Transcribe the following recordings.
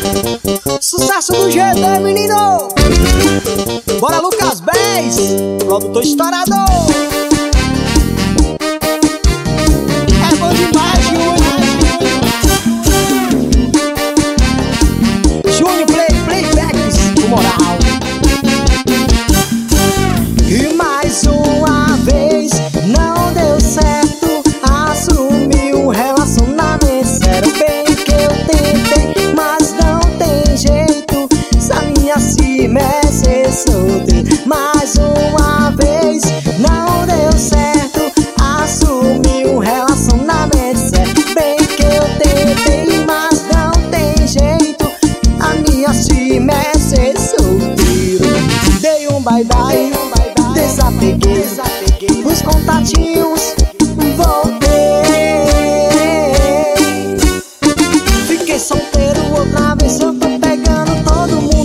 Sucesso do GD, menino! Bora, Lucas Bez, produtor estourador. É bom demais, Júnior Playbacks, o moral. E mais uma vez não deu certo, assumir um relacionamento. Sério bem que eu tentei, mas não tem jeito. Se a minha cima é ser solteiro. Mais uma vez não deu certo, assumir um relacionamento. Sério bem que eu tentei, mas não tem jeito. A minha cima é ser solteiro. Dei um bye-bye, desapeguei os contatinhos, voltei. Fiquei solteiro outra vez, eu tô pegando todo mundo.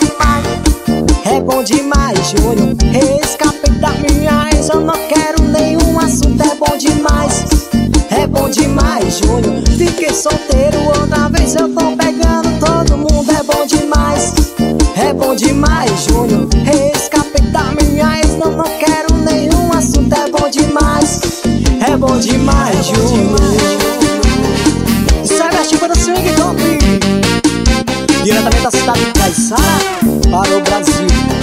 É bom demais, Júnior. Escapei da minha ex, eu não quero nenhum assunto. É bom demais, Júnior. Fiquei solteiro outra vez, eu tô pegando todo mundo. É bom demais, Júnior. Escapei da minha ex, eu não quero nenhum assunto. É bom demais, Júnior. Isso é vestível do swing top, diretamente da cidade de Caiçara para o Brasil.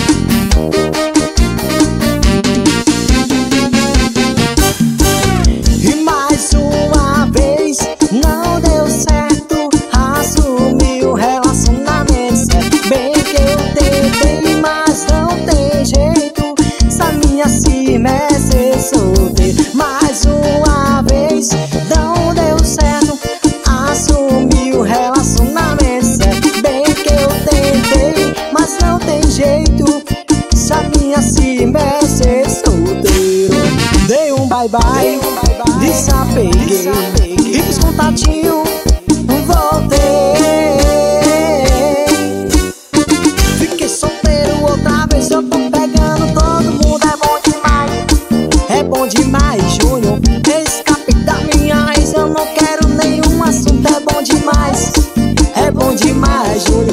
E mais uma vez não deu certo, assumir o relacionamento. Certo bem que eu tentei, mas não tem jeito. Se a minha cima é ser solteiro. Mais uma vez não deu certo, assumir o relacionamento. Certo bem que eu tentei, mas não tem jeito. Se a minha cima é ser solteiro. Dei um bye-bye, desapeguei e os contatinhos, voltei. Fiquei solteiro outra vez, eu tô pegando todo mundo. É bom demais, Júnior. Escapei da minha ex, eu não quero nenhum assunto. É bom demais, Júnior.